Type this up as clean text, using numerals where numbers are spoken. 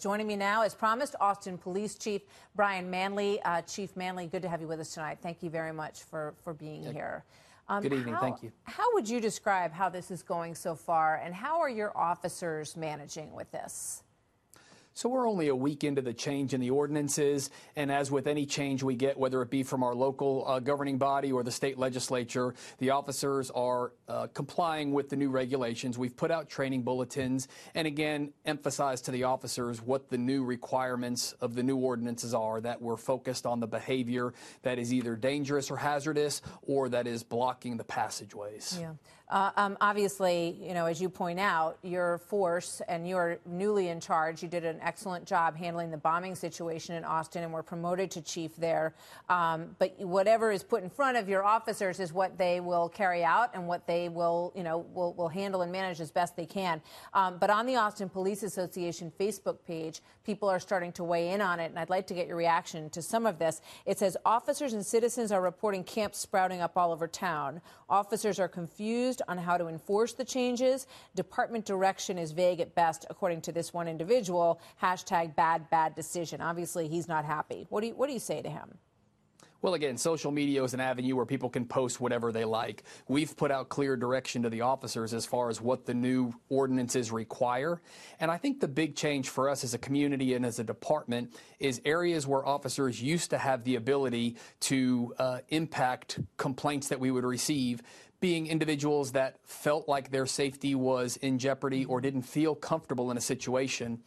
Joining me now, as promised, Austin Police Chief Brian Manley. Chief Manley, good to have you with us tonight. Thank you very much for being here. Good evening. Thank you. How would you describe how this is going so far, and how are your officers managing with this? So we're only a week into the change in the ordinances, and as with any change we get, whether it be from our local governing body or the state legislature, the officers are complying with the new regulations. We've put out training bulletins and again emphasized to the officers what the new requirements of the new ordinances are, that we're focused on the behavior that is either dangerous or hazardous or that is blocking the passageways. Yeah. Obviously, you know, as you point out, your force, and you're newly in charge, you did an excellent job handling the bombing situation in Austin and were promoted to chief there. But whatever is put in front of your officers is what they will carry out and what they will, you know, will handle and manage as best they can. But on the Austin Police Association Facebook page, people are starting to weigh in on it, and I'd like to get your reaction to some of this. It says, officers and citizens are reporting camps sprouting up all over town. Officers are confused on how to enforce the changes. Department direction is vague at best, according to this one individual. Hashtag bad decision. Obviously, he's not happy. What do you say to him? Well, again, social media is an avenue where people can post whatever they like. We've put out clear direction to the officers as far as what the new ordinances require. And I think the big change for us as a community and as a department is areas where officers used to have the ability to impact complaints that we would receive, being individuals that felt like their safety was in jeopardy or didn't feel comfortable in a situation.